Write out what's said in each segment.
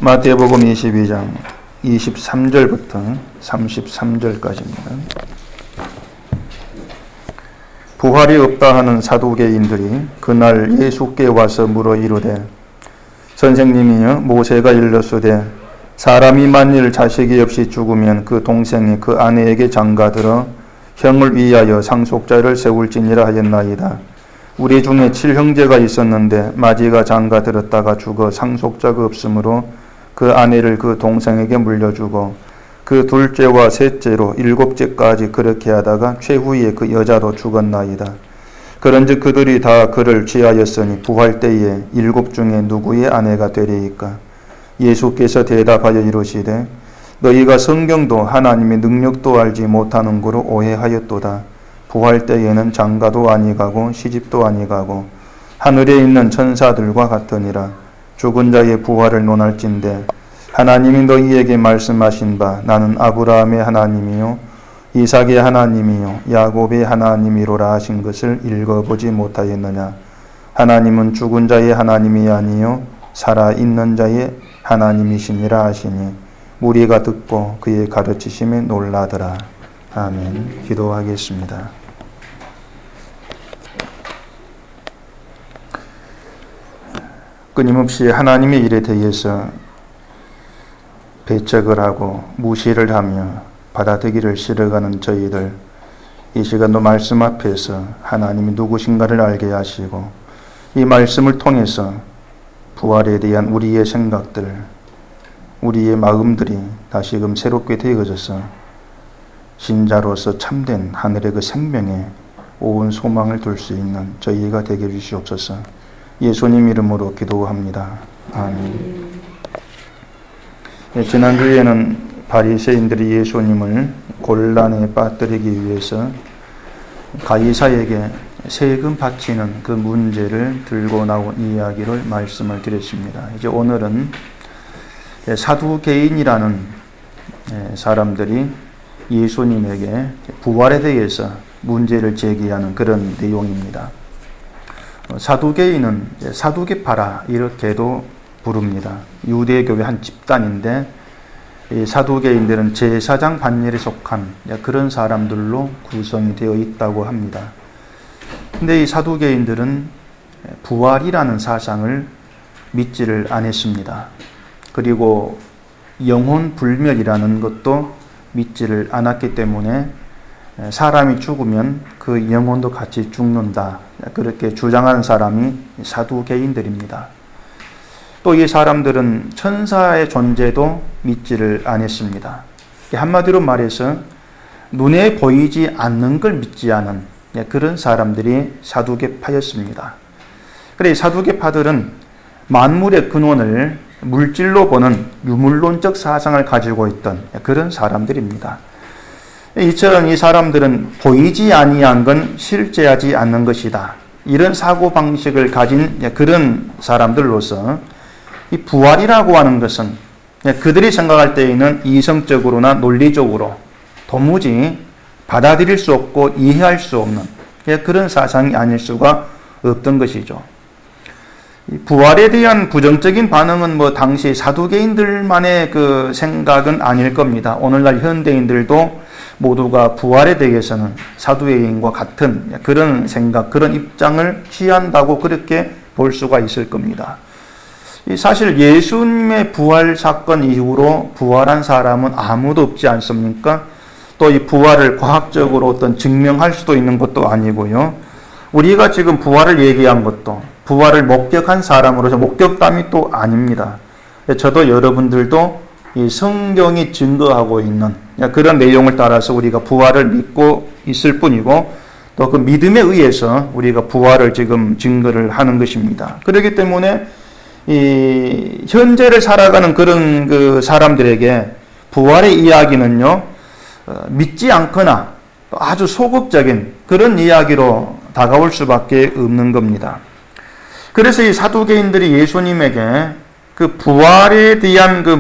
마태복음 22장 23절부터 33절까지입니다. 부활이 없다 하는 사두개인들이 그날 예수께 와서 물어 이르되 선생님이여 모세가 일렀으되 사람이 만일 자식이 없이 죽으면 그 동생이 그 아내에게 장가들어 형을 위하여 상속자를 세울지니라 하였나이다. 우리 중에 7형제가 있었는데 마지가 장가들었다가 죽어 상속자가 없으므로 그 아내를 그 동생에게 물려주고 그 둘째와 셋째로 7째까지 그렇게 하다가 최후에 그 여자도 죽었나이다. 그런즉 그들이 다 그를 취하였으니 부활 때에 7 중에 누구의 아내가 되리이까? 예수께서 대답하여 이르시되 너희가 성경도 하나님의 능력도 알지 못하는 거로 오해하였도다. 부활 때에는 장가도 아니가고 시집도 아니가고 하늘에 있는 천사들과 같으니라. 죽은 자의 부활을 논할진대 하나님이 너희에게 말씀하신 바 나는 아브라함의 하나님이요 이삭의 하나님이요 야곱의 하나님이로라 하신 것을 읽어보지 못하였느냐. 하나님은 죽은 자의 하나님이 아니요 살아있는 자의 하나님이시니라 하시니 무리가 듣고 그의 가르치심에 놀라더라. 아멘. 기도하겠습니다. 끊임없이 하나님의 일에 대해서 배척을 하고 무시를 하며 받아들이기를 싫어가는 저희들, 이 시간도 말씀 앞에서 하나님이 누구신가를 알게 하시고 이 말씀을 통해서 부활에 대한 우리의 생각들, 우리의 마음들이 다시금 새롭게 되어져서 신자로서 참된 하늘의 그 생명에 온 소망을 둘 수 있는 저희가 되게 해주시옵소서. 예수님 이름으로 기도합니다. 아멘. 지난주에는 바리새인들이 예수님을 곤란에 빠뜨리기 위해서 가이사에게 세금 바치는 그 문제를 들고 나온 이야기를 말씀을 드렸습니다. 이제 오늘은 사두개인이라는 사람들이 예수님에게 부활에 대해서 문제를 제기하는 그런 내용입니다. 사두개인은 사두개파라 이렇게도 부릅니다. 유대교의 한 집단인데 이 사두개인들은 제사장 반열에 속한 그런 사람들로 구성이 되어 있다고 합니다. 근데 이 사두개인들은 부활이라는 사상을 믿지를 않았습니다. 그리고 영혼 불멸이라는 것도 믿지를 않았기 때문에 사람이 죽으면 그 영혼도 같이 죽는다, 그렇게 주장하는 사람이 사두개인들입니다. 또 이 사람들은 천사의 존재도 믿지를 않았습니다. 한마디로 말해서 눈에 보이지 않는 걸 믿지 않은 그런 사람들이 사두개파였습니다. 그래 사두개파들은 만물의 근원을 물질로 보는 유물론적 사상을 가지고 있던 그런 사람들입니다. 이처럼 이 사람들은 보이지 아니한 건 실제하지 않는 것이다, 이런 사고방식을 가진 그런 사람들로서 이 부활이라고 하는 것은 그들이 생각할 때에는 이성적으로나 논리적으로 도무지 받아들일 수 없고 이해할 수 없는 그런 사상이 아닐 수가 없던 것이죠. 부활에 대한 부정적인 반응은 당시 사두개인들만의 그 생각은 아닐 겁니다. 오늘날 현대인들도 모두가 부활에 대해서는 사두개인과 같은 그런 생각, 그런 입장을 취한다고 그렇게 볼 수가 있을 겁니다. 사실 예수님의 부활 사건 이후로 부활한 사람은 아무도 없지 않습니까? 또 이 부활을 과학적으로 어떤 증명할 수도 있는 것도 아니고요. 우리가 지금 부활을 얘기한 것도 부활을 목격한 사람으로서 목격담이 또 아닙니다. 저도 여러분들도 이 성경이 증거하고 있는 그런 내용을 따라서 우리가 부활을 믿고 있을 뿐이고 또 그 믿음에 의해서 우리가 부활을 지금 증거를 하는 것입니다. 그렇기 때문에 이 현재를 살아가는 그런 그 사람들에게 부활의 이야기는요, 믿지 않거나 아주 소극적인 그런 이야기로 다가올 수밖에 없는 겁니다. 그래서 이 사두개인들이 예수님에게 그 부활에 대한 그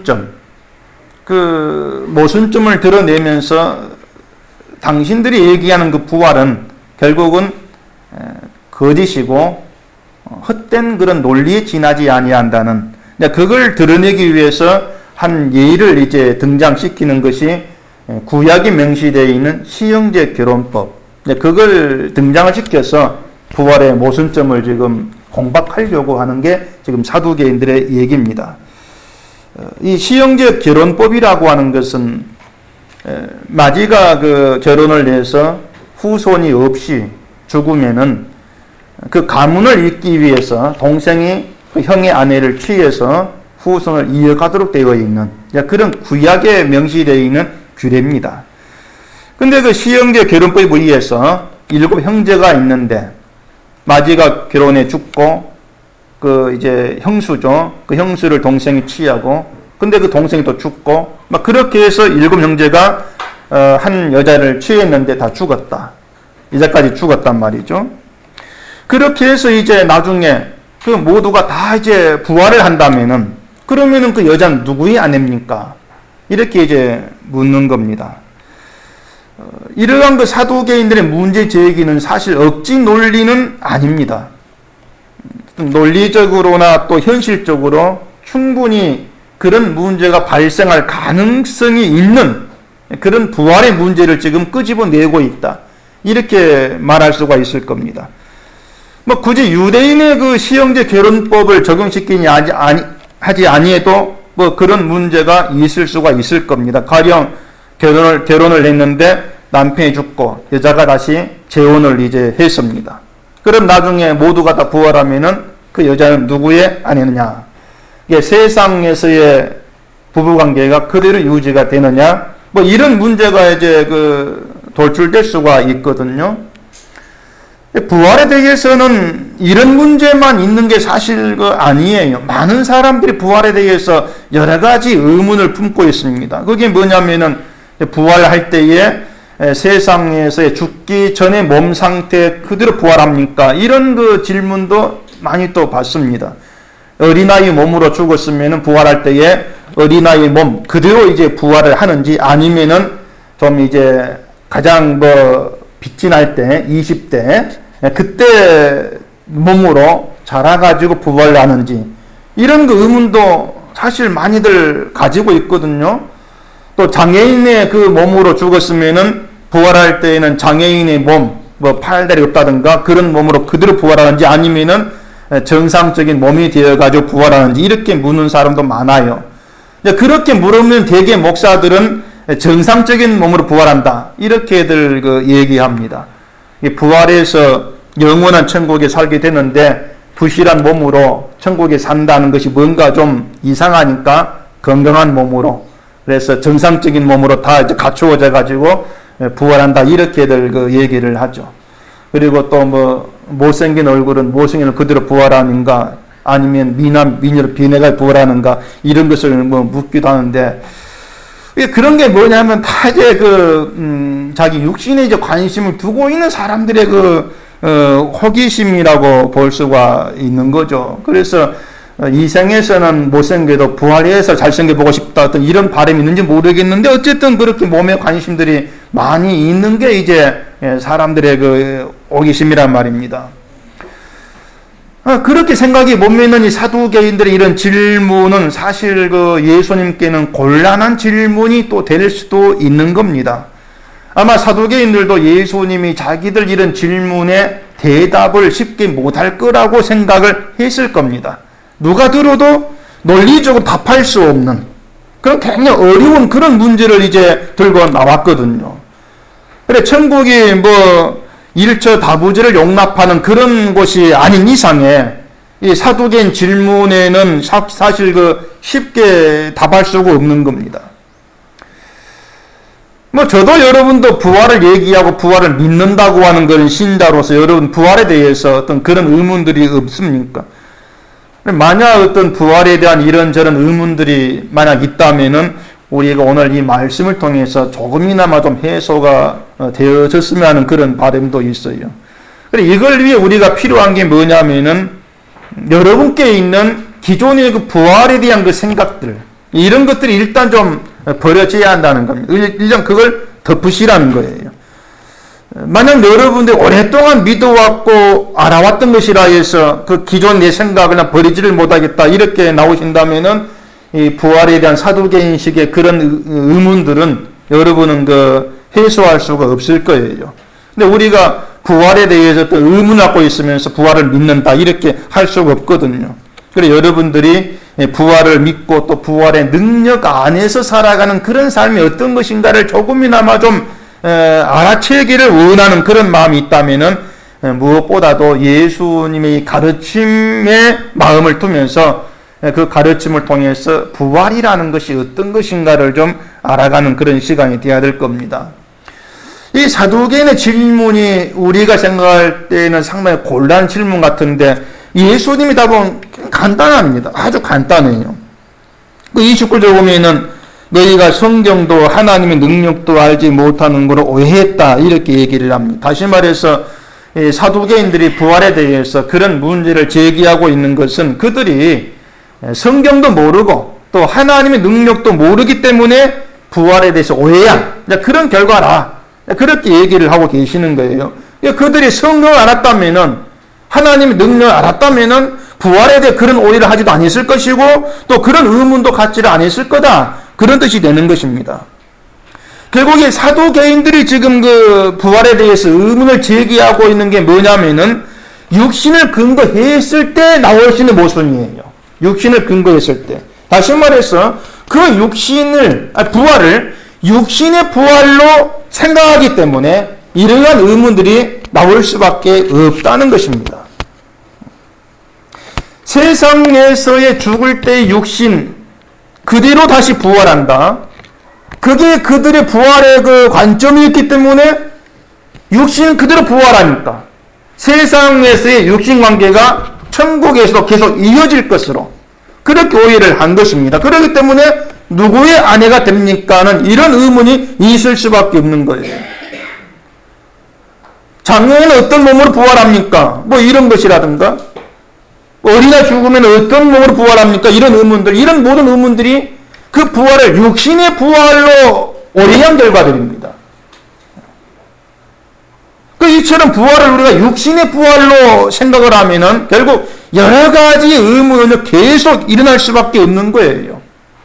모순점을 드러내면서 당신들이 얘기하는 그 부활은 결국은 거짓이고 헛된 그런 논리에 지나지 아니한다는 그걸 드러내기 위해서 한 예를 이제 등장시키는 것이 구약에 명시되어 있는 시형제 결혼법. 그걸 등장을 시켜서 부활의 모순점을 지금 공박하려고 하는 게 지금 사두개인들의 얘기입니다. 이 시형제 결혼법이라고 하는 것은 마지가 그 결혼을 해서 후손이 없이 죽으면은 그 가문을 잇기 위해서 동생이 그 형의 아내를 취해서 후손을 이어가도록 되어 있는 그런 구약에 명시되어 있는 규례입니다. 근데 그 시형제 결혼법에 의해서 7 형제가 있는데 마지가 결혼해 죽고 그 이제 형수죠. 그 형수를 동생이 취하고 근데 그 동생이 또 죽고 막 그렇게 해서 7 형제가 한 여자를 취했는데 다 죽었다. 이제까지 죽었단 말이죠. 그렇게 해서 이제 나중에 그 모두가 다 이제 부활을 한다면은 그러면은 그 여자는 누구의 아내입니까? 이렇게 이제 묻는 겁니다. 이러한 그 사두개인들의 문제 제기는 사실 억지 논리는 아닙니다. 논리적으로나 또 현실적으로 충분히 그런 문제가 발생할 가능성이 있는 그런 부활의 문제를 지금 끄집어내고 있다. 이렇게 말할 수가 있을 겁니다. 뭐 굳이 유대인의 그 시형제 결혼법을 적용시키니 하지 아니해도 뭐 그런 문제가 있을 수가 있을 겁니다. 가령 결혼을 했는데 남편이 죽고 여자가 다시 재혼을 이제 했습니다. 그럼 나중에 모두가 다 부활하면은 그 여자는 누구의 아내느냐? 이게 세상에서의 부부관계가 그대로 유지가 되느냐? 뭐 이런 문제가 이제 그 돌출될 수가 있거든요. 부활에 대해서는 이런 문제만 있는 게 사실 아니에요. 많은 사람들이 부활에 대해서 여러 가지 의문을 품고 있습니다. 그게 뭐냐면은 부활할 때에 세상에서 죽기 전에 몸 상태 그대로 부활합니까? 이런 그 질문도 많이 또 받습니다. 어린아이 몸으로 죽었으면은 부활할 때에 어린아이 몸 그대로 이제 부활을 하는지 아니면은 좀 이제 가장 빛이 날 때 20대 그때 몸으로 자라가지고 부활을 하는지 이런 그 의문도 사실 많이들 가지고 있거든요. 또 장애인의 그 몸으로 죽었으면은 부활할 때에는 장애인의 몸, 팔다리 없다든가 그런 몸으로 그대로 부활하는지 아니면은 정상적인 몸이 되어가지고 부활하는지 이렇게 묻는 사람도 많아요. 그렇게 물으면 대개 목사들은 정상적인 몸으로 부활한다. 이렇게들 얘기합니다. 부활해서 영원한 천국에 살게 되는데 부실한 몸으로 천국에 산다는 것이 뭔가 좀 이상하니까 건강한 몸으로 그래서 정상적인 몸으로 다 이제 갖추어져 가지고 부활한다 이렇게들 얘기를 하죠. 그리고 또 못생긴 얼굴은 못생긴 얼굴 그대로 부활하는가 아니면 미녀로 비내가 부활하는가 이런 것을 묻기도 하는데 그런 게 뭐냐면 다 이제 자기 육신에 이제 관심을 두고 있는 사람들의 호기심이라고 볼 수가 있는 거죠. 그래서 이 생에서는 못생겨도 부활해서 잘생겨보고 싶다 어떤 이런 바람이 있는지 모르겠는데 어쨌든 그렇게 몸에 관심들이 많이 있는 게 이제 사람들의 호기심이란 말입니다. 그렇게 생각이 못 믿는 이 사두개인들의 이런 질문은 사실 예수님께는 곤란한 질문이 또 될 수도 있는 겁니다. 아마 사두개인들도 예수님이 자기들 이런 질문에 대답을 쉽게 못할 거라고 생각을 했을 겁니다. 누가 들어도 논리적으로 답할 수 없는 그런 굉장히 어려운 그런 문제를 이제 들고 나왔거든요. 그래 천국이 일처다부지를 용납하는 그런 곳이 아닌 이상에 이 사두개인 질문에는 사실 쉽게 답할 수가 없는 겁니다. 저도 여러분도 부활을 얘기하고 부활을 믿는다고 하는 그런 신자로서 여러분 부활에 대해서 어떤 그런 의문들이 없습니까? 만약 어떤 부활에 대한 이런저런 의문들이 만약 있다면은 우리가 오늘 이 말씀을 통해서 조금이나마 좀 해소가 되어졌으면 하는 그런 바람도 있어요. 그래 이걸 위해 우리가 필요한 게 뭐냐면은 여러분께 있는 기존의 부활에 대한 생각들 이런 것들이 일단 좀 버려져야 한다는 겁니다. 일단 그걸 덮으시라는 거예요. 만약 여러분들이 오랫동안 믿어왔고 알아왔던 것이라 해서 그 기존 내 생각을 버리지를 못하겠다 이렇게 나오신다면은 이 부활에 대한 사두개인식의 그런 의문들은 여러분은 해소할 수가 없을 거예요. 근데 우리가 부활에 대해서 또 의문을 갖고 있으면서 부활을 믿는다 이렇게 할 수가 없거든요. 그래서 여러분들이 부활을 믿고 또 부활의 능력 안에서 살아가는 그런 삶이 어떤 것인가를 조금이나마 좀 알아채기를 원하는 그런 마음이 있다면은 무엇보다도 예수님의 가르침에 마음을 두면서 그 가르침을 통해서 부활이라는 것이 어떤 것인가를 좀 알아가는 그런 시간이 되어야 될 겁니다. 이 사두개인의 질문이 우리가 생각할 때는 상당히 곤란한 질문 같은데 예수님이 답은 간단합니다. 아주 간단해요. 그 29절 보면은 너희가 성경도 하나님의 능력도 알지 못하는 것을 오해했다 이렇게 얘기를 합니다. 다시 말해서 사두개인들이 부활에 대해서 그런 문제를 제기하고 있는 것은 그들이 성경도 모르고 또 하나님의 능력도 모르기 때문에 부활에 대해서 오해한 그런 결과라 그렇게 얘기를 하고 계시는 거예요. 그들이 성경을 알았다면은 하나님의 능력을 알았다면은 부활에 대해 그런 오해를 하지도 않았을 것이고 또 그런 의문도 갖지를 않았을 거다 그런 뜻이 되는 것입니다. 결국 이 사두개인들이 지금 그 부활에 대해서 의문을 제기하고 있는 게 뭐냐면은 육신을 근거했을 때 나올 수 있는 모순이에요. 육신을 근거했을 때. 다시 말해서 그 부활을 육신의 부활로 생각하기 때문에 이러한 의문들이 나올 수밖에 없다는 것입니다. 세상에서의 죽을 때의 육신 그대로 다시 부활한다. 그게 그들의 부활의 그 관점이었기 때문에 육신은 그대로 부활하니까 세상에서의 육신 관계가 천국에서도 계속 이어질 것으로 그렇게 오해를 한 것입니다. 그렇기 때문에 누구의 아내가 됩니까는 이런 의문이 있을 수밖에 없는 거예요. 장래에는 어떤 몸으로 부활합니까? 뭐 이런 것이라든가 어린아 죽으면 어떤 몸으로 부활합니까? 이런 의문들, 이런 모든 의문들이 그 부활을 육신의 부활로 오해한 결과들입니다. 이처럼 부활을 우리가 육신의 부활로 생각을 하면은 결국 여러 가지 의문이 계속 일어날 수밖에 없는 거예요.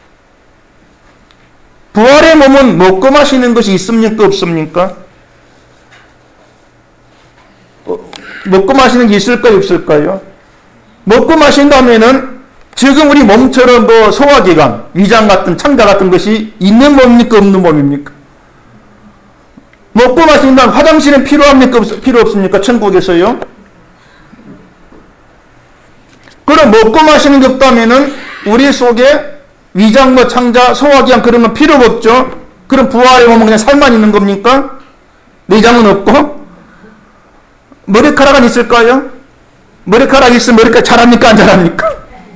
부활의 몸은 먹고 마시는 것이 있습니까? 없습니까? 먹고 마시는 게 있을까요? 없을까요? 먹고 마신다면은 지금 우리 몸처럼 소화기관, 위장 같은 창자 같은 것이 있는 몸입니까? 없는 몸입니까? 먹고 마신다면 화장실은 필요합니까? 필요 없습니까? 천국에서요? 그럼 먹고 마시는 게 없다면은 우리 속에 위장, 창자, 소화기관 그런 건 필요가 없죠? 그럼 부활에 보면 그냥 살만 있는 겁니까? 내장은 없고? 머리카락은 있을까요? 머리카락 있으면 머리카락 자랍니까? 안 자랍니까?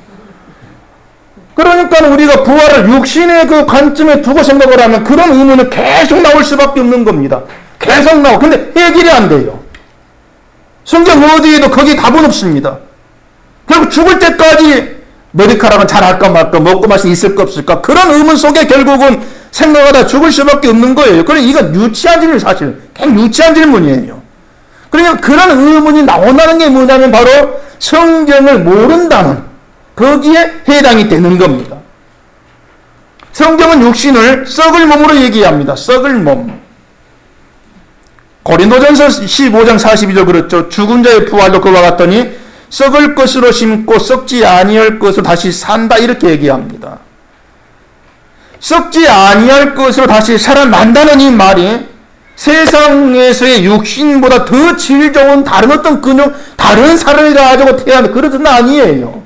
그러니까 우리가 부활을 육신의 그 관점에 두고 생각을 하면 그런 의문은 계속 나올 수밖에 없는 겁니다. 계속 나오고. 근데 해결이 안 돼요. 성경 어디에도 거기 답은 없습니다. 결국 죽을 때까지 머리카락은 자랄까 말까 먹고 마시 있을까 없을까 그런 의문 속에 결국은 생각하다 죽을 수밖에 없는 거예요. 그러니까 이건 유치한 질문 사실. 그냥 유치한 질문이에요. 그러니까 그런 의문이 나온다는 게 뭐냐면 바로 성경을 모른다는 거기에 해당이 되는 겁니다. 성경은 육신을 썩을 몸으로 얘기합니다. 썩을 몸. 고린도전서 15장 42절 그렇죠. 죽은 자의 부활도 그와 같더니 썩을 것으로 심고 썩지 아니할 것으로 다시 산다 이렇게 얘기합니다. 썩지 아니할 것으로 다시 살아난다는 이 말이 세상에서의 육신보다 더 질 좋은 다른 어떤 근육, 다른 살을 가지고 태어난 그런 뜻은 아니에요.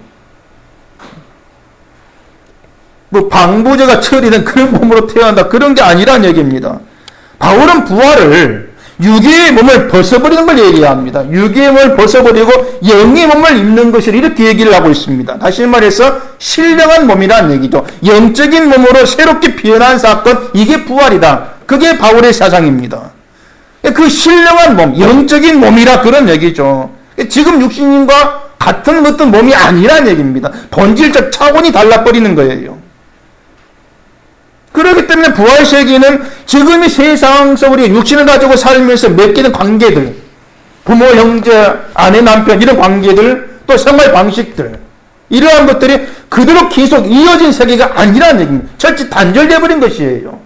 방부제가 처리된 그런 몸으로 태어난다 그런 게 아니란 얘기입니다. 바울은 부활을 육의 몸을 벗어버리는 걸 얘기합니다. 육의 몸을 벗어버리고 영의 몸을 입는 것을 이렇게 얘기를 하고 있습니다. 다시 말해서 신령한 몸이라는 얘기죠. 영적인 몸으로 새롭게 변한 사건, 이게 부활이다. 그게 바울의 사상입니다. 그 신령한 몸, 영적인 몸이라 그런 얘기죠. 지금 육신과 같은 어떤 몸이 아니란 얘기입니다. 본질적 차원이 달라버리는 거예요. 그렇기 때문에 부활 세계는 지금 이 세상에서 우리 육신을 가지고 살면서 맺기는 관계들, 부모, 형제, 아내, 남편 이런 관계들, 또 생활 방식들, 이러한 것들이 그대로 계속 이어진 세계가 아니라는 얘기입니다. 철저히 단절되어 버린 것이에요.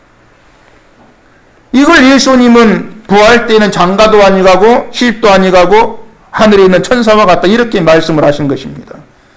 이걸 예수님은 부활 때는 장가도 아니가고 시집도 아니가고 하늘에 있는 천사와 같다 이렇게 말씀을 하신 것입니다.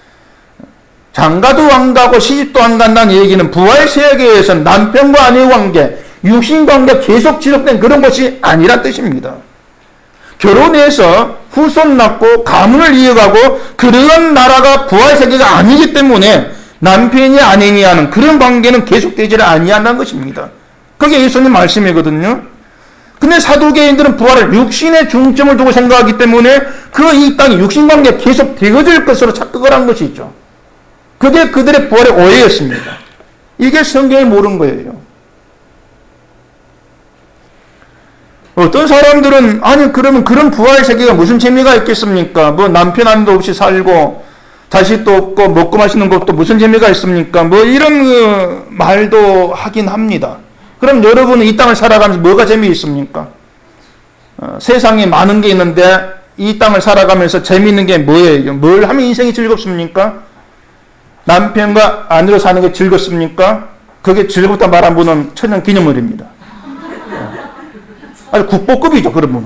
장가도 안 가고 시집도 안 간다는 얘기는 부활 세계에서 남편과 아내의 관계, 육신 관계가 계속 지속된 그런 것이 아니란 뜻입니다. 결혼해서 후손 낳고 가문을 이어가고 그런 나라가 부활 세계가 아니기 때문에 남편이 아내니 하는 그런 관계는 계속되지를 아니한다는 것입니다. 그게 예수님 말씀이거든요. 근데 사두개인들은 부활을 육신의 중점을 두고 생각하기 때문에 그 이 땅의 육신 관계가 계속 되어질 것으로 착각을 한 것이죠. 그게 그들의 부활의 오해였습니다. 이게 성경이 모르는 거예요. 어떤 사람들은 아니 그러면 그런 부활 세계가 무슨 재미가 있겠습니까? 뭐 남편 한도 없이 살고 자식도 없고 먹고 마시는 것도 무슨 재미가 있습니까? 뭐 이런 말도 하긴 합니다. 그럼 여러분은 이 땅을 살아가면서 뭐가 재미있습니까? 세상에 많은 게 있는데 이 땅을 살아가면서 재미있는 게 뭐예요? 뭘 하면 인생이 즐겁습니까? 남편과 아내로 사는 게 즐겁습니까? 그게 즐겁다 말한 분은 천년 기념물입니다. 아주 국보급이죠, 그런 분은.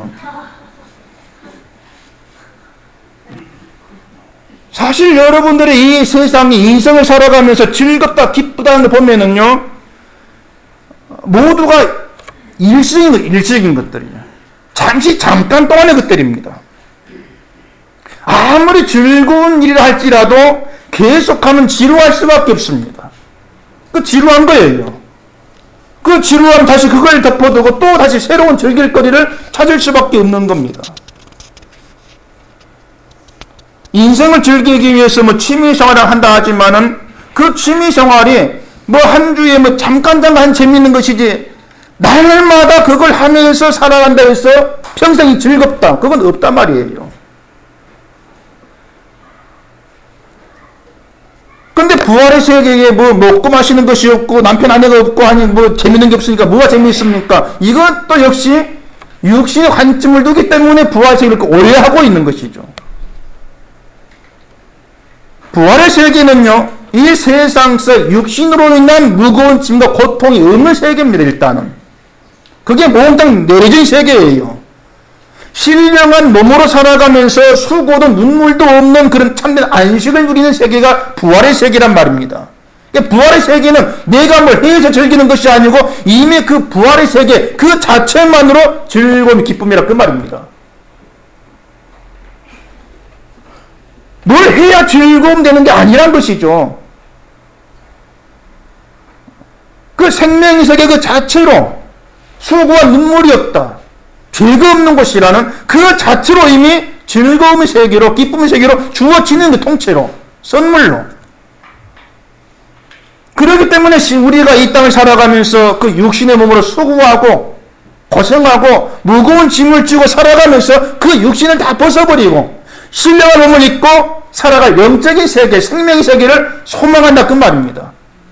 사실 여러분들의 이 세상의 인생을 살아가면서 즐겁다, 기쁘다는 거 보면은요, 모두가 일시적인 것들이에요. 잠깐 동안의 것들입니다. 아무리 즐거운 일을 할지라도 계속하면 지루할 수밖에 없습니다. 그 지루한 거예요. 그 지루함 다시 그걸 덮어두고 또 다시 새로운 즐길 거리를 찾을 수밖에 없는 겁니다. 인생을 즐기기 위해서 뭐 취미생활을 한다 하지만은 그 취미생활이 뭐 한 주에 뭐 잠깐 재미있는 것이지 날마다 그걸 하면서 살아간다 해서 평생이 즐겁다. 그건 없단 말이에요. 근데 부활의 세계에 뭐 먹고 마시는 것이 없고 남편 아내가 없고 하니 뭐 재밌는 게 없으니까 뭐가 재미있습니까? 이건 또 역시 육신의 관점을 두기 때문에 부활 세계를 오해하고 있는 것이죠. 부활의 세계는요, 이 세상에서 육신으로 인한 무거운 짐과 고통이 없는 세계입니다. 일단은 그게 몽땅 내려진 세계예요. 신령한 몸으로 살아가면서 수고도 눈물도 없는 그런 참된 안식을 누리는 세계가 부활의 세계란 말입니다. 그러니까 부활의 세계는 내가 뭘 해서 즐기는 것이 아니고 이미 그 부활의 세계 그 자체만으로 즐거움이 기쁨이라 그 말입니다. 뭘 해야 즐거움 되는 게 아니란 것이죠. 그 생명의 세계 그 자체로 수고와 눈물이 없다. 죄가 없는 곳이라는 그 자체로 이미 즐거움의 세계로 기쁨의 세계로 주어지는 그 통째로 선물로. 그렇기 때문에 우리가 이 땅을 살아가면서 그 육신의 몸으로 수고하고 고생하고 무거운 짐을 지고 살아가면서 그 육신을 다 벗어버리고 신령한 몸을 입고 살아갈 영적인 세계, 생명의 세계를 소망한다 그 말입니다.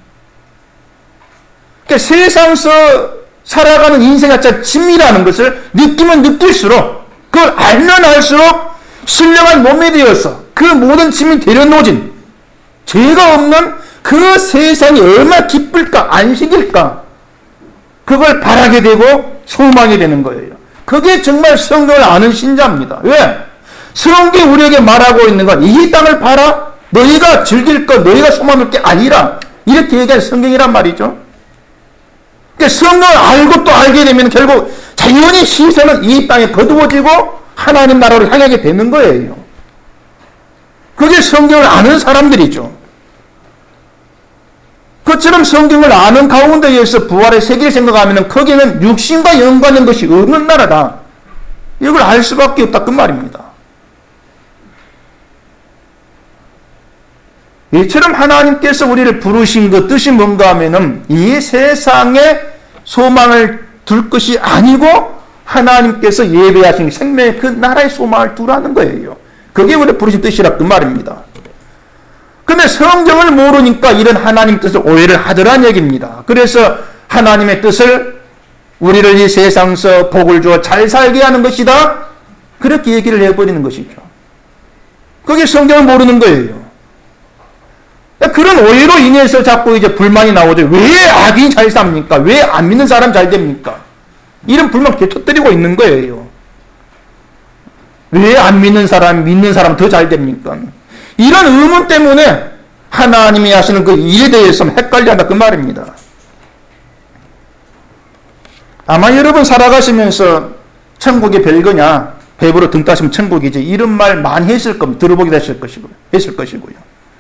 그러니까 세상에서 살아가는 인생 자체가 짐이라는 것을 느끼면 느낄수록 그걸 알면 알수록 신령한 몸이 되어서 그 모든 짐이 내려놓아진 죄가 없는 그 세상이 얼마나 기쁠까 안식일까 그걸 바라게 되고 소망이 되는 거예요. 그게 정말 성경을 아는 신자입니다. 왜? 성경이 우리에게 말하고 있는 건 이 땅을 봐라 너희가 즐길 것 너희가 소망할 게 아니라 이렇게 얘기한 성경이란 말이죠. 그러니까 성경을 알고 또 알게 되면 결국 자연히 시선은 이 땅에 거두어지고 하나님 나라를 향하게 되는 거예요. 그게 성경을 아는 사람들이죠. 그처럼 성경을 아는 가운데에서 부활의 세계를 생각하면 거기는 육신과 연관된 것이 없는 나라다. 이걸 알 수밖에 없다 그 말입니다. 이처럼 하나님께서 우리를 부르신 그 뜻이 뭔가 하면은 이 세상에 소망을 둘 것이 아니고 하나님께서 예배하신 생명의 그 나라의 소망을 두라는 거예요. 그게 우리 부르신 뜻이라 그 말입니다. 근데 성경을 모르니까 이런 하나님 뜻을 오해를 하더란 얘기입니다. 그래서 하나님의 뜻을 우리를 이 세상에서 복을 주어 잘 살게 하는 것이다. 그렇게 얘기를 해버리는 것이죠. 그게 성경을 모르는 거예요. 그런 오해로 인해서 자꾸 이제 불만이 나오죠. 왜 악인이 잘 삽니까? 왜 안 믿는 사람 잘 됩니까? 이런 불만 계속 터뜨리고 있는 거예요. 왜 안 믿는 사람 더 잘 됩니까? 이런 의문 때문에 하나님이 하시는 그 일에 대해서 헷갈려 한다 그 말입니다. 아마 여러분 살아가시면서 천국이 별거냐, 배부로 등 따시면 천국이지, 이런 말 많이 했을 겁니다. 들어보기도 했을 것이고요.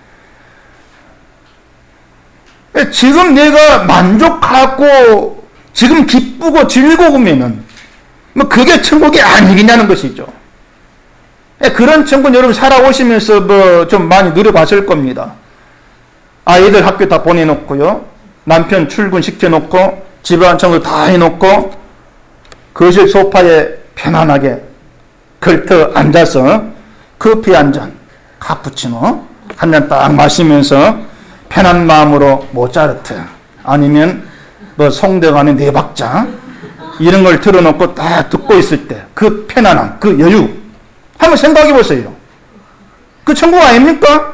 지금 내가 만족하고 지금 기쁘고 즐거우면은 뭐 그게 천국이 아니겠냐는 것이죠. 그런 천국 여러분 살아오시면서 뭐 좀 많이 누려봤을 겁니다. 아이들 학교 다 보내놓고요, 남편 출근 시켜놓고 집안 청소 다 해놓고 거실 소파에 편안하게 걸터 앉아서 커피 한 잔, 카푸치노 한 잔 딱 마시면서 편한 마음으로 모차르트 아니면 뭐 송대관의 네 박자 이런 걸 틀어놓고 딱 듣고 있을 때 그 편안함, 그 여유 한번 생각해 보세요. 그 천국 아닙니까?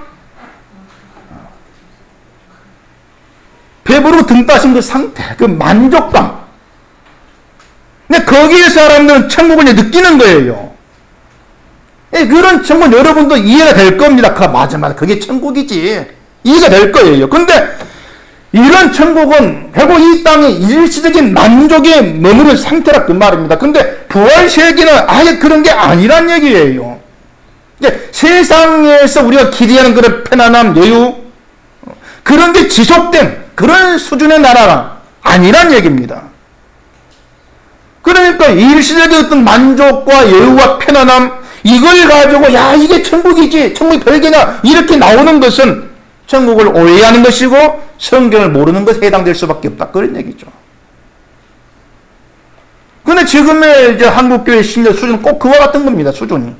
배부르고 등 따신 그 상태, 그 만족감. 근데 거기에 사람들은 천국을 느끼는 거예요. 그런 천국 여러분도 이해가 될 겁니다. 맞아. 그게 천국이지. 이해가 될 거예요. 근데 이런 천국은 결국 이 땅의 일시적인 만족에 머무는 상태라 그 말입니다. 근데 부활 세계는 아예 그런 게 아니란 얘기예요. 세상에서 우리가 기대하는 그런 편안함, 여유, 그런 게 지속된 그런 수준의 나라가 아니란 얘기입니다. 그러니까 일시적인 어떤 만족과 여유와 편안함, 이걸 가지고 야 이게 천국이지, 천국이 별개냐 이렇게 나오는 것은 천국을 오해하는 것이고 성경을 모르는 것에 해당될 수밖에 없다, 그런 얘기죠. 근데 지금의 이제 한국교회 신자 수준은 꼭 그와 같은 겁니다. 수준이.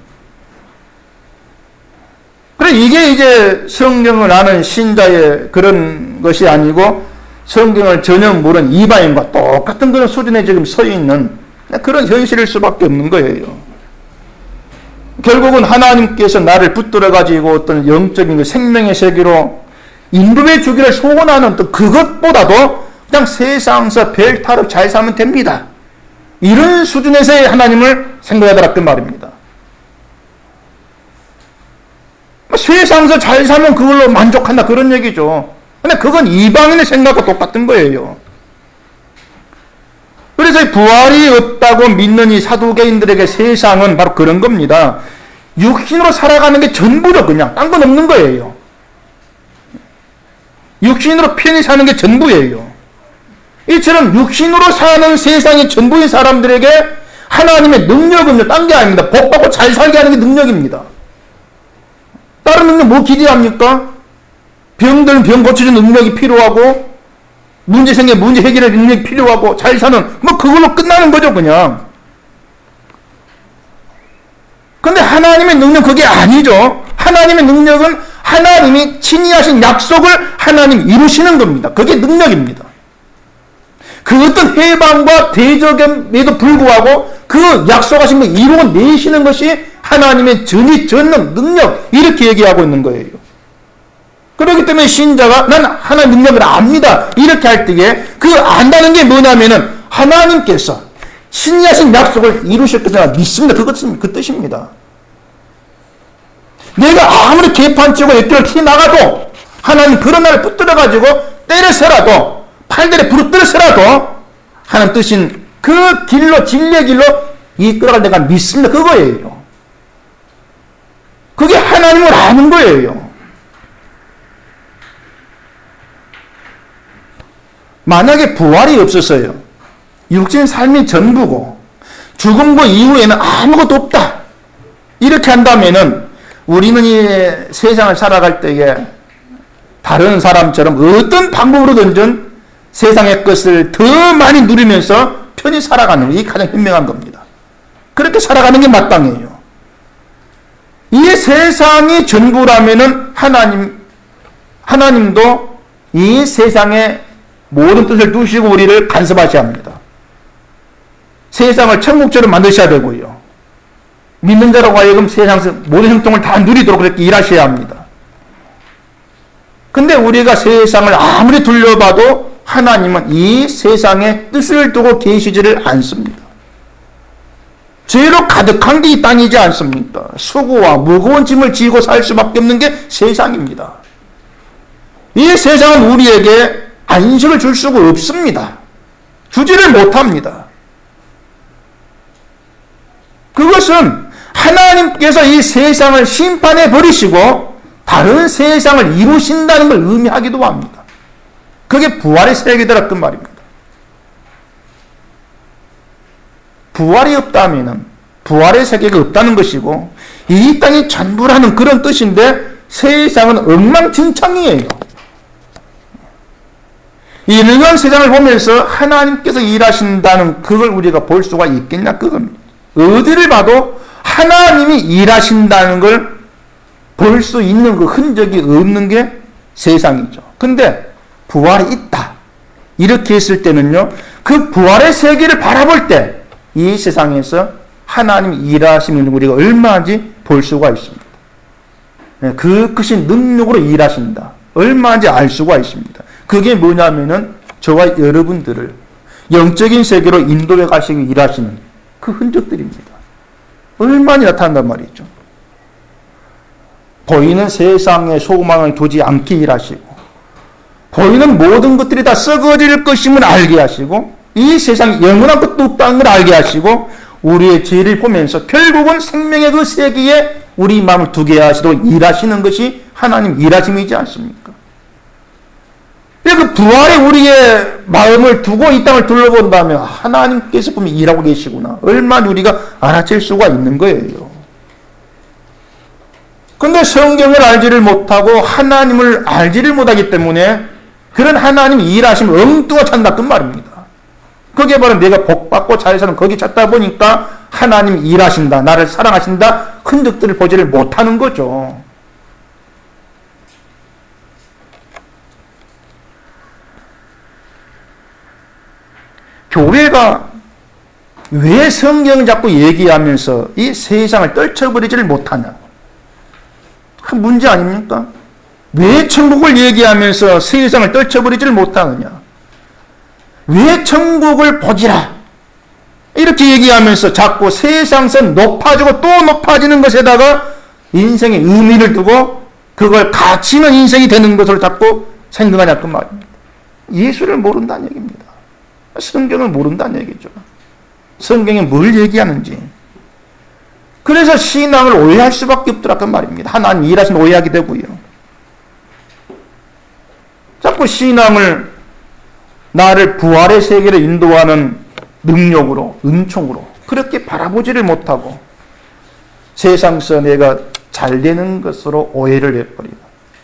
그래 이게 이제 성경을 아는 신자의 그런 것이 아니고 성경을 전혀 모르는 이방인과 똑같은 그런 수준에 지금 서 있는 그런 현실일 수밖에 없는 거예요. 결국은 하나님께서 나를 붙들어 가지고 어떤 영적인 그 생명의 세계로 인도해 주기를 소원하는 또 그것보다도 그냥 세상에서 별 탈 없이 잘 살면 됩니다. 이런 수준에서의 하나님을 생각하더라 그 말입니다. 세상에서 잘 살면 그걸로 만족한다 그런 얘기죠. 근데 그건 이방인의 생각과 똑같은 거예요. 그래서 부활이 없다고 믿는 이 사두개인들에게 세상은 바로 그런 겁니다. 육신으로 살아가는 게 전부죠. 그냥 딴 건 없는 거예요. 육신으로 편히 사는 게 전부예요. 이처럼 육신으로 사는 세상의 전부인 사람들에게 하나님의 능력은요, 딴 게 아닙니다. 복 받고 잘 살게 하는 게 능력입니다. 다른 능력 뭐 기대합니까? 병들면 병 고쳐주는 능력이 필요하고, 문제 생기면 문제 해결할 능력이 필요하고, 잘 사는, 뭐 그걸로 끝나는 거죠, 그냥. 근데 하나님의 능력은 그게 아니죠. 하나님의 능력은 하나님이 친히 하신 약속을 하나님이 이루시는 겁니다. 그게 능력입니다. 그 어떤 해방과 대적임에도 불구하고 그 약속하신 걸 이루어내시는 것이 하나님의 전능 능력, 이렇게 얘기하고 있는 거예요. 그렇기 때문에 신자가 난 하나님의 능력을 압니다, 이렇게 할 때에 그 안다는 게 뭐냐면은 하나님께서 친히 하신 약속을 이루실 것을 믿습니다. 그 뜻입니다. 내가 아무리 개판치고 역결을 튀나가도 하나님 그런 날을 붙들어가지고 때려서라도 팔들에 부르뜨려서라도 하나님 뜻인 그 길로, 진리의 길로 이끌어갈 내가 믿습니다. 그거예요. 그게 하나님을 아는 거예요. 만약에 부활이 없었어요, 육신 삶이 전부고 죽음과 이후에는 아무것도 없다, 이렇게 한다면은 우리는 이 세상을 살아갈 때에 다른 사람처럼 어떤 방법으로든지 세상의 것을 더 많이 누리면서 편히 살아가는 게 가장 현명한 겁니다. 그렇게 살아가는 게 마땅해요. 이 세상이 전부라면은 하나님 하나님도 이 세상의 모든 뜻을 두시고 우리를 간섭하셔야 합니다. 세상을 천국처럼 만드셔야 되고요. 믿는 자라고 하여금 세상에서 모든 형통을 다 누리도록 그렇게 일하셔야 합니다. 근데 우리가 세상을 아무리 둘러봐도 하나님은 이 세상에 뜻을 두고 계시지를 않습니다. 죄로 가득한 게 이 땅이지 않습니까? 수고와 무거운 짐을 지고 살 수밖에 없는 게 세상입니다. 이 세상은 우리에게 안식을 줄 수가 없습니다. 주지를 못합니다. 그것은 하나님께서 이 세상을 심판해 버리시고 다른 세상을 이루신다는 걸 의미하기도 합니다. 그게 부활의 세계더라 그 말입니다. 부활이 없다면은 부활의 세계가 없다는 것이고 이 땅이 전부라는 그런 뜻인데 세상은 엉망진창이에요. 이 늙은 세상을 보면서 하나님께서 일하신다는 그걸 우리가 볼 수가 있겠냐 그겁니다. 어디를 봐도 하나님이 일하신다는 걸 볼 수 있는 그 흔적이 없는 게 세상이죠. 근데 부활이 있다. 이렇게 했을 때는요, 그 부활의 세계를 바라볼 때 이 세상에서 하나님이 일하시는 우리가 얼마인지 볼 수가 있습니다. 그 크신 능력으로 일하신다. 얼마인지 알 수가 있습니다. 그게 뭐냐면은 저와 여러분들을 영적인 세계로 인도해 가시기 일하시는 그 흔적들입니다. 얼마나 나타난단 말이죠. 보이는 세상에 소망을 두지 않게 일하시고 보이는 모든 것들이 다 썩어질 것임을 알게 하시고 이 세상에 영원한 것도 없다는 걸 알게 하시고 우리의 죄를 보면서 결국은 생명의 그 세계에 우리 마음을 두게 하시도록 일하시는 것이 하나님 일하심이지 않습니까? 그 부활에 우리의 마음을 두고 이 땅을 둘러본다면 하나님께서 분명히 일하고 계시구나. 얼마나 우리가 알아챌 수가 있는 거예요. 근데 성경을 알지를 못하고 하나님을 알지를 못하기 때문에 그런 하나님이 일하시면 엉뚱한 찬다 그 말입니다. 그게 바로 내가 복받고 잘 사는 거기 찾다 보니까 하나님이 일하신다, 나를 사랑하신다 흔적들을 보지를 못하는 거죠. 교회가 왜 성경을 자꾸 얘기하면서 이 세상을 떨쳐버리지를 못하냐? 문제 아닙니까? 왜 천국을 얘기하면서 세상을 떨쳐버리지를 못하느냐? 왜 천국을 보지라? 이렇게 얘기하면서 자꾸 세상에서 높아지고 또 높아지는 것에다가 인생의 의미를 두고 그걸 가치 있는 인생이 되는 것을 자꾸 생각하냐 그 말입니다. 예수를 모른다는 얘기입니다. 성경을 모른다는 얘기죠. 성경이 뭘 얘기하는지. 그래서 신앙을 오해할 수밖에 없더라 그 말입니다. 하나님 일하시면 오해하게 되고요. 자꾸 신앙을 나를 부활의 세계로 인도하는 능력으로, 은총으로 그렇게 바라보지를 못하고 세상에서 내가 잘 되는 것으로 오해를 해버리고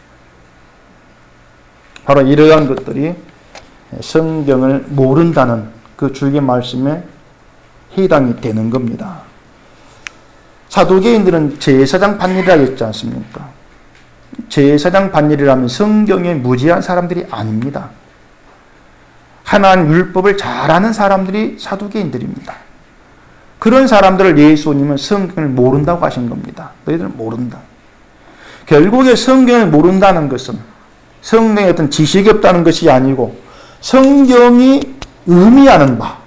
바로 이러한 것들이 성경을 모른다는 그 주의 말씀에 해당이 되는 겁니다. 사두개인들은 제사장 반일이라고 했지 않습니까? 제사장 반일이라면 성경에 무지한 사람들이 아닙니다. 하나님 율법을 잘 아는 사람들이 사두개인들입니다. 그런 사람들을 예수님은 성경을 모른다고 하신 겁니다. 너희들은 모른다. 결국에 성경을 모른다는 것은 성경에 어떤 지식이 없다는 것이 아니고 성경이 의미하는 바,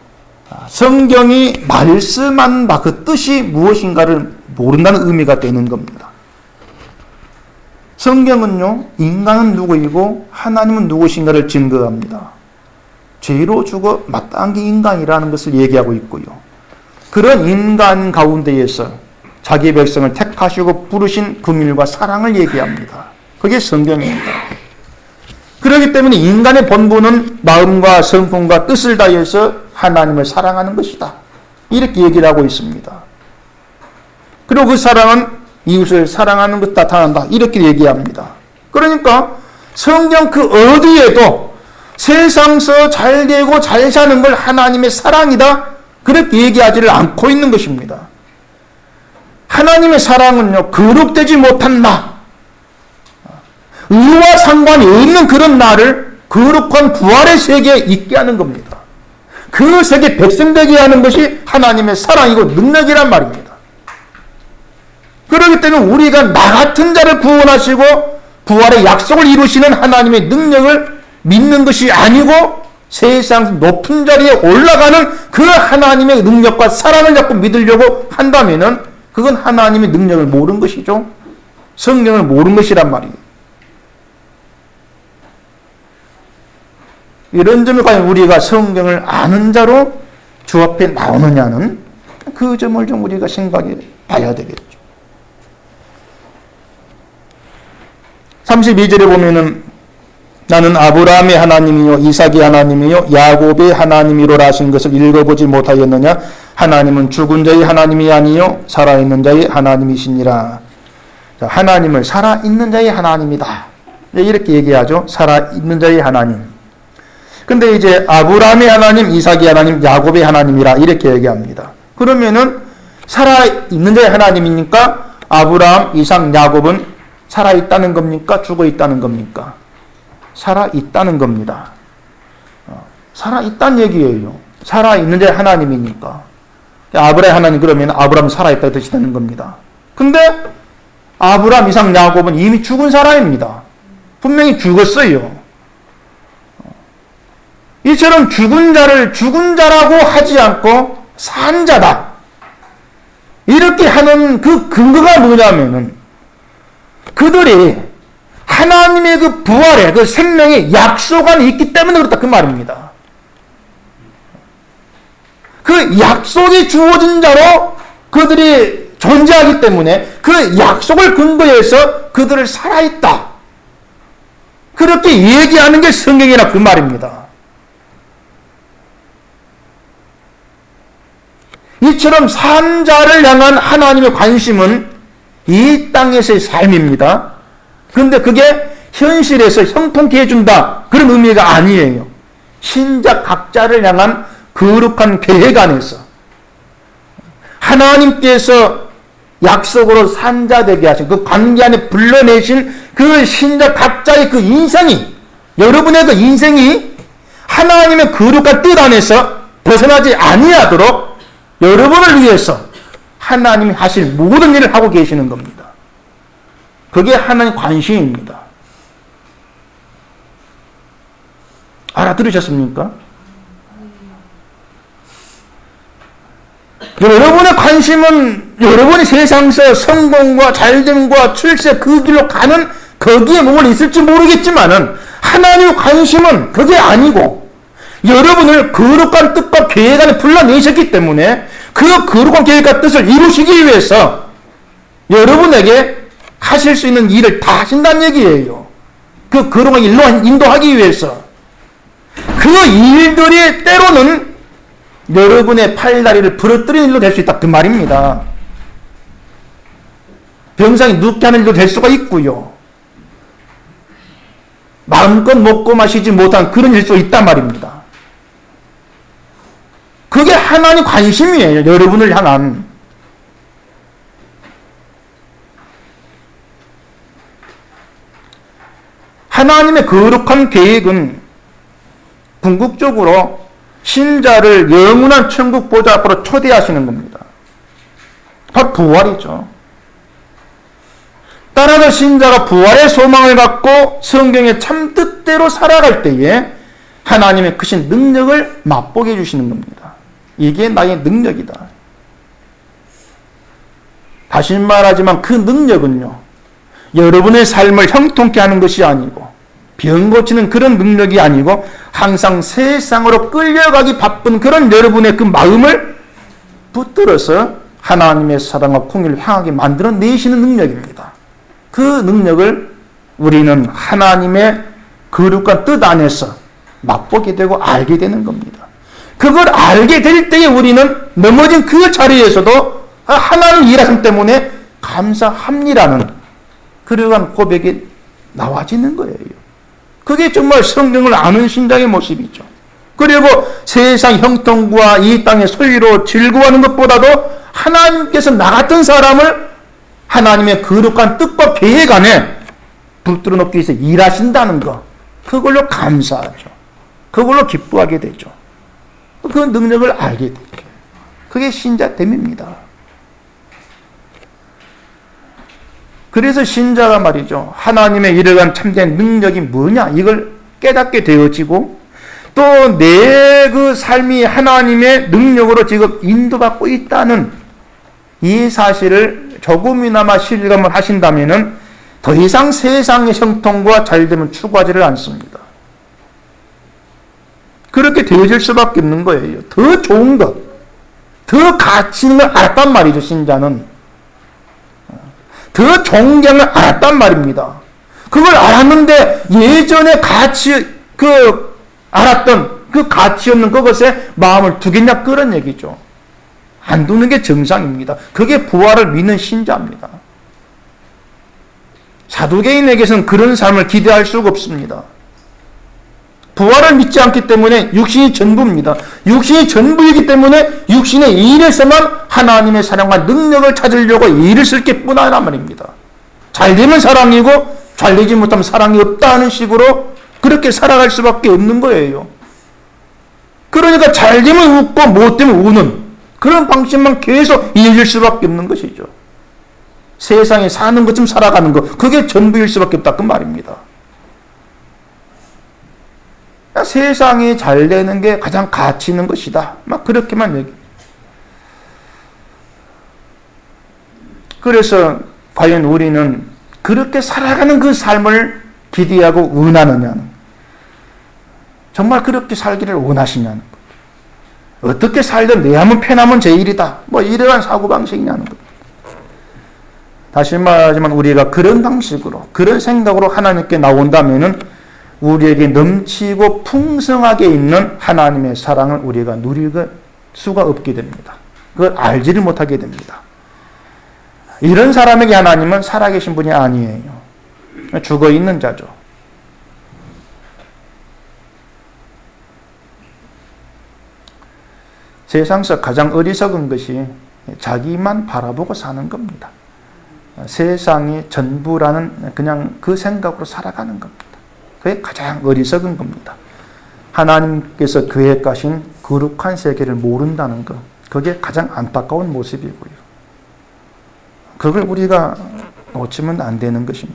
성경이 말씀한 바, 그 뜻이 무엇인가를 모른다는 의미가 되는 겁니다. 성경은요, 인간은 누구이고 하나님은 누구신가를 증거합니다. 죄로 죽어 마땅한 게 인간이라는 것을 얘기하고 있고요. 그런 인간 가운데에서 자기 백성을 택하시고 부르신 긍휼과 사랑을 얘기합니다. 그게 성경입니다. 그렇기 때문에 인간의 본분은 마음과 성품과 뜻을 다해서 하나님을 사랑하는 것이다. 이렇게 얘기를 하고 있습니다. 그리고 그 사랑은 이웃을 사랑하는 것 나타난다. 이렇게 얘기합니다. 그러니까 성경 그 어디에도 세상에서 잘 되고 잘 사는 걸 하나님의 사랑이다. 그렇게 얘기하지를 않고 있는 것입니다. 하나님의 사랑은요, 거룩되지 못한 나, 의와 상관이 없는 그런 나를 거룩한 부활의 세계에 있게 하는 겁니다. 그 세계 백성 되게 하는 것이 하나님의 사랑이고 능력이란 말입니다. 그렇기 때문에 우리가 나 같은 자를 구원하시고 부활의 약속을 이루시는 하나님의 능력을 믿는 것이 아니고 세상 높은 자리에 올라가는 그 하나님의 능력과 사랑을 자꾸 믿으려고 한다면은 그건 하나님의 능력을 모르는 것이죠. 성경을 모르는 것이란 말이에요. 이런 점을 과연 우리가 성경을 아는 자로 주 앞에 나오느냐는 그 점을 좀 우리가 생각해 봐야 되겠죠. 32절에 보면은 나는 아브라함의 하나님이요 이삭의 하나님이요 야곱의 하나님이로라 하신 것을 읽어보지 못하였느냐. 하나님은 죽은 자의 하나님이 아니요 살아있는 자의 하나님이시니라. 하나님을 살아있는 자의 하나님이다. 이렇게 얘기하죠. 살아있는 자의 하나님. 근데 이제 아브라함의 하나님, 이삭의 하나님, 야곱의 하나님이라 이렇게 얘기합니다. 그러면은 살아있는 자의 하나님이니까 아브라함, 이삭, 야곱은 살아있다는 겁니까? 죽어있다는 겁니까? 살아있다는 겁니다. 살아있다는 얘기예요. 살아있는 자의 하나님이니까. 아브라함의 하나님 그러면 아브라함은 살아있다는 뜻이 되는 겁니다. 근데 아브라함, 이삭, 야곱은 이미 죽은 사람입니다. 분명히 죽었어요. 이처럼 죽은 자를 죽은 자라고 하지 않고 산 자다. 이렇게 하는 그 근거가 뭐냐면은 그들이 하나님의 그 부활의 그 생명의 약속안이 있기 때문에 그렇다 그 말입니다. 그 약속이 주어진 자로 그들이 존재하기 때문에 그 약속을 근거해서 그들을 살아있다. 그렇게 얘기하는 게 성경이라 그 말입니다. 이처럼 산 자를 향한 하나님의 관심은 이 땅에서의 삶입니다. 그런데 그게 현실에서 형통케 해준다. 그런 의미가 아니에요. 신자 각자를 향한 거룩한 계획 안에서 하나님께서 약속으로 산자 되게 하신 그 관계 안에 불러내신 그 신자 각자의 그 인생이 여러분의 그 인생이 하나님의 거룩한 뜻 안에서 벗어나지 아니하도록 여러분을 위해서 하나님이 하실 모든 일을 하고 계시는 겁니다. 그게 하나님의 관심입니다. 알아들으셨습니까? 여러분의 관심은 여러분이 세상에서 성공과 잘됨과 출세 그 길로 가는 거기에 몸을 있을지 모르겠지만은 하나님의 관심은 그게 아니고 여러분을 거룩한 뜻과 계획 안에 불러내셨기 때문에 그 거룩한 계획과 뜻을 이루시기 위해서 여러분에게 하실 수 있는 일을 다 하신다는 얘기예요. 그 거룩한 일로 인도하기 위해서. 그 일들이 때로는 여러분의 팔다리를 부러뜨리는 일로 될 수 있다 그 말입니다. 병상에 눕게 하는 일도 될 수가 있고요. 마음껏 먹고 마시지 못한 그런 일도 있단 말입니다. 그게 하나님 관심이에요. 여러분을 향한. 하나님의 거룩한 계획은 궁극적으로 신자를 영원한 천국 보좌 앞으로 초대하시는 겁니다. 바로 부활이죠. 따라서 신자가 부활의 소망을 갖고 성경의 참 뜻대로 살아갈 때에 하나님의 크신 능력을 맛보게 해주시는 겁니다. 이게 나의 능력이다. 다시 말하지만 그 능력은요, 여러분의 삶을 형통케 하는 것이 아니고 병 고치는 그런 능력이 아니고 항상 세상으로 끌려가기 바쁜 그런 여러분의 그 마음을 붙들어서 하나님의 사랑과 공의를 향하게 만들어내시는 능력입니다. 그 능력을 우리는 하나님의 거룩한 뜻 안에서 맛보게 되고 알게 되는 겁니다. 그걸 알게 될 때에 우리는 넘어진 그 자리에서도 하나님 일하심 때문에 감사합니다는 그러한 고백이 나와지는 거예요. 그게 정말 성경을 아는 신자의 모습이죠. 그리고 세상 형통과 이 땅의 소유로 즐거워하는 것보다도 하나님께서 나 같은 사람을 하나님의 거룩한 뜻과 계획 안에 붙들어 놓기 위해서 일하신다는 거, 그걸로 감사하죠. 그걸로 기뻐하게 되죠. 그 능력을 알게 되죠. 그게 신자됨입니다. 그래서 신자가 말이죠, 하나님의 이러한 참된 능력이 뭐냐 이걸 깨닫게 되어지고, 또 내 그 삶이 하나님의 능력으로 지금 인도받고 있다는 이 사실을 조금이나마 실감을 하신다면은 더 이상 세상의 형통과 잘됨을 추구하지를 않습니다. 그렇게 되어질 수밖에 없는 거예요. 더 좋은 것, 더 가치 있는 걸 알았단 말이죠. 신자는 더 존경을 알았단 말입니다. 그걸 알았는데 예전에 알았던 그 가치 없는 그것에 마음을 두겠냐, 그런 얘기죠. 안 두는 게 정상입니다. 그게 부활을 믿는 신자입니다. 사두개인에게서는 그런 삶을 기대할 수가 없습니다. 부활을 믿지 않기 때문에 육신이 전부입니다. 육신이 전부이기 때문에 육신의 일에서만 하나님의 사랑과 능력을 찾으려고 일을 쓸 게 뿐이란 말입니다. 잘되면 사랑이고 잘되지 못하면 사랑이 없다는 식으로 그렇게 살아갈 수밖에 없는 거예요. 그러니까 잘되면 웃고 못되면 우는 그런 방식만 계속 이어질 수밖에 없는 것이죠. 세상에 사는 것좀 살아가는 것, 그게 전부일 수밖에 없다 그 말입니다. 세상이 잘 되는 게 가장 가치 있는 것이다. 막 그렇게만 얘기. 그래서 과연 우리는 그렇게 살아가는 그 삶을 기대하고 원하느냐는, 정말 그렇게 살기를 원하시냐는 것. 어떻게 살든 내 하면 편하면 제 일이다. 뭐 이러한 사고방식이냐는 것. 다시 말하지만 우리가 그런 방식으로, 그런 생각으로 하나님께 나온다면은 우리에게 넘치고 풍성하게 있는 하나님의 사랑을 우리가 누릴 수가 없게 됩니다. 그걸 알지를 못하게 됩니다. 이런 사람에게 하나님은 살아계신 분이 아니에요. 죽어있는 자죠. 세상에서 가장 어리석은 것이 자기만 바라보고 사는 겁니다. 세상이 전부라는 그냥 그 생각으로 살아가는 겁니다. 그게 가장 어리석은 겁니다. 하나님께서 계획하신 거룩한 세계를 모른다는 것, 그게 가장 안타까운 모습이고요. 그걸 우리가 놓치면 안 되는 것입니다.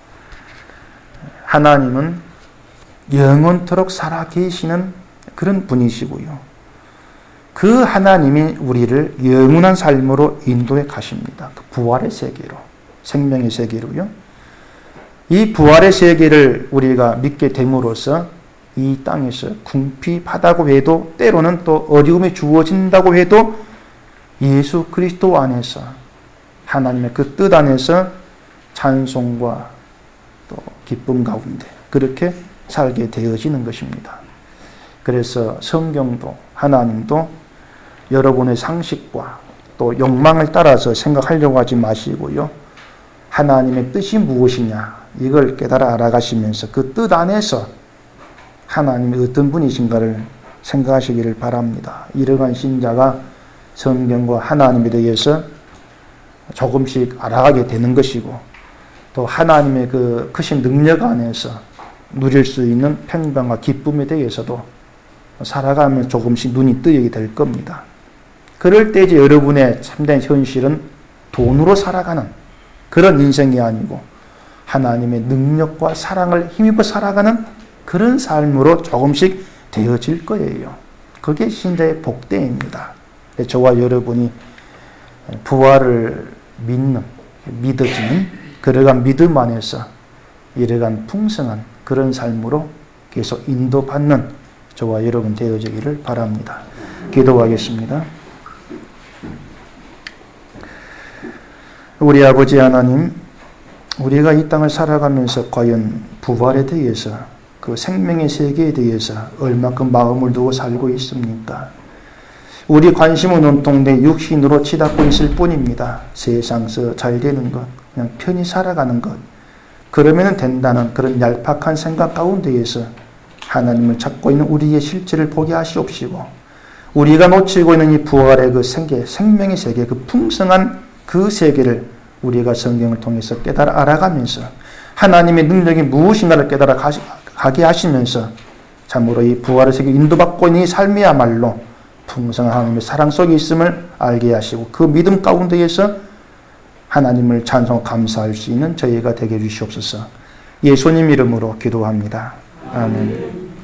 하나님은 영원토록 살아계시는 그런 분이시고요. 그 하나님이 우리를 영원한 삶으로 인도해 가십니다. 그 부활의 세계로, 생명의 세계로요. 이 부활의 세계를 우리가 믿게 됨으로써 이 땅에서 궁핍하다고 해도, 때로는 또 어려움이 주어진다고 해도 예수 그리스도 안에서, 하나님의 그 뜻 안에서 찬송과 또 기쁨 가운데 그렇게 살게 되어지는 것입니다. 그래서 성경도 하나님도 여러분의 상식과 또 욕망을 따라서 생각하려고 하지 마시고요. 하나님의 뜻이 무엇이냐 이걸 깨달아 알아가시면서 그 뜻 안에서 하나님이 어떤 분이신가를 생각하시기를 바랍니다. 이러한 신자가 성경과 하나님에 대해서 조금씩 알아가게 되는 것이고, 또 하나님의 그 크신 능력 안에서 누릴 수 있는 평강과 기쁨에 대해서도 살아가면 조금씩 눈이 뜨이게 될 겁니다. 그럴 때 이제 여러분의 참된 현실은 돈으로 살아가는 그런 인생이 아니고 하나님의 능력과 사랑을 힘입어 살아가는 그런 삶으로 조금씩 되어질 거예요. 그게 신자의 복대입니다. 저와 여러분이 부활을 믿어지는 그러한 믿음 안에서 이러한 풍성한 그런 삶으로 계속 인도받는 저와 여러분 되어지기를 바랍니다. 기도하겠습니다. 우리 아버지 하나님, 우리가 이 땅을 살아가면서 과연 부활에 대해서, 그 생명의 세계에 대해서 얼마큼 마음을 두고 살고 있습니까? 우리 관심은 온통 내 육신으로 치닫고 있을 뿐입니다. 세상에서 잘 되는 것, 그냥 편히 살아가는 것, 그러면 된다는 그런 얄팍한 생각 가운데에서 하나님을 찾고 있는 우리의 실체를 보게 하시옵시고, 우리가 놓치고 있는 이 부활의 그 생명의 세계, 그 풍성한 그 세계를 우리가 성경을 통해서 깨달아 알아가면서 하나님의 능력이 무엇인가를 깨달아 가게 하시면서 참으로 이 부활의 세계 인도받고 있는 이 삶이야말로 풍성한 하나님의 사랑 속에 있음을 알게 하시고 그 믿음 가운데에서 하나님을 찬송 감사할 수 있는 저희가 되게 해주시옵소서. 예수님 이름으로 기도합니다. 아멘.